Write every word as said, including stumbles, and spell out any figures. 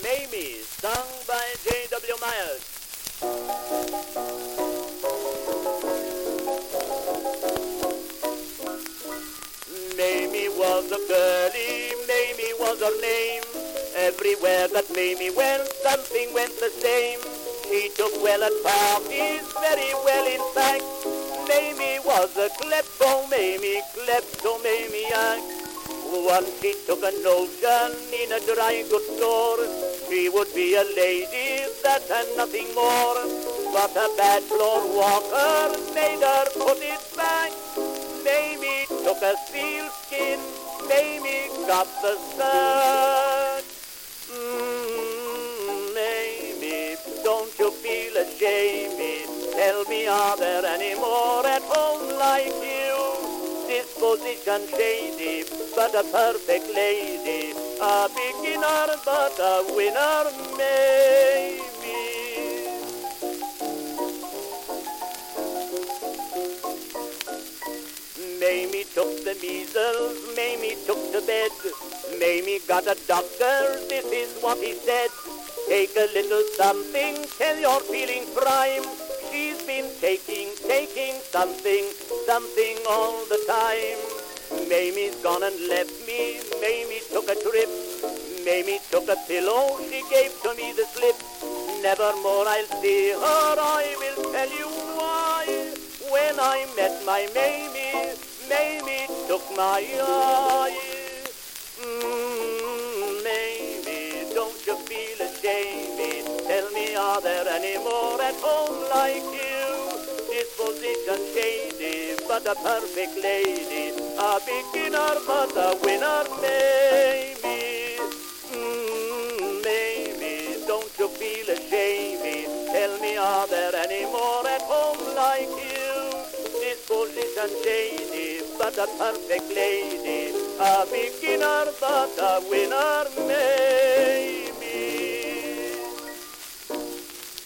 Mamie, sung by J W Myers. Mamie was a girlie, Mamie was her name. Everywhere that Mamie went, something went the same. She took well at parties, very well in fact. Mamie was a kleptomamie, kleptomaniac. Once she took a notion in a dry goods store. She would be a lady, that and nothing more. But a bad floor walker made her put it back. Mamie took a sealskin, Mamie got the sack. Mm, Mamie, don't you feel ashamed? Tell me, are there any more at home like you? Disposition shady, but a perfect lady. A beginner, but a winner, Mamie. Mamie took the measles, Mamie took to bed. Mamie got a doctor, this is what he said. Take a little something till you're feeling prime. She's been taking, taking something, something all the time. Mamie's gone and left me, Mamie took a trip. Mamie took a pillow, she gave to me the slip. Nevermore I'll see her, I will tell you why. When I met my Mamie, Mamie took my eye. Mm, Mamie, don't you feel ashamed? Tell me, are there any more at home like you? Disposition shady, but a perfect lady. A beginner, but a winner, Mamie. Mm, Mamie, don't you feel ashamed? Tell me, are there any more at home like you? Disposition shady, but a perfect lady. A beginner, but a winner,